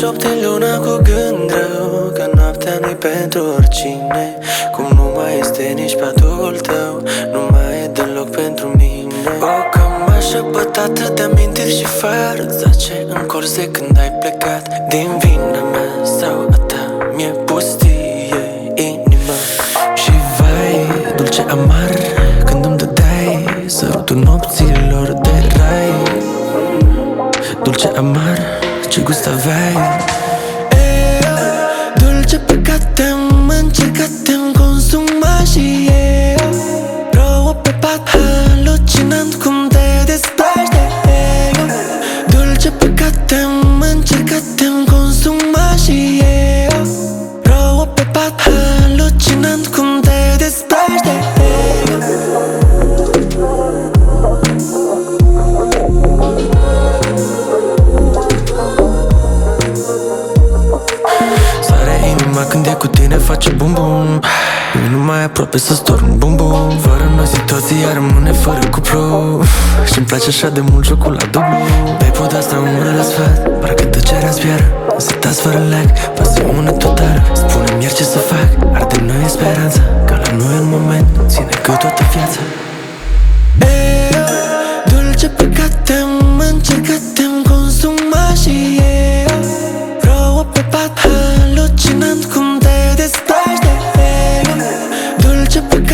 șopte luna cu gând rău că noaptea nu-i pentru oricine, cum nu mai este nici patul tău, nu mai e deloc pentru mine. O cămașă bătată de amintiri și fără zace în corzi de când ai plecat. Din vina mea sau a ta mi-e pustie inima. Și vai, dulce amar când îmi dădeai sărutul nopților de rai. Dulce amar, ce gust aveai. Dulce păcat te-am încercat, te-am consumat și eu. Rouă pe pat, halucinant cum te desplaci de ego. Dulce păcat te-am încercat, te-am consumat și eu. Rouă pe pat, halucinant cum te desplaci de ego. Când e cu tine face bum bum. Eu nu mai aproape să-ți dorm bum bum. Fără noi situația rămâne fără cuplu. Și-mi place așa de mult jocul la dublu. Babe, de asta umără la sfat, parcă tăcerea zbiară. Însetați fără lag, pasiune totală. Spune-mi iar ce să fac, arde în noi speranța, că la noi în moment ține că toată viața. Dulce păcat te-am încercat, te-am consumat și eu. Rouă pe pat, halucinant cum te desplaci de ego. Dulce păcat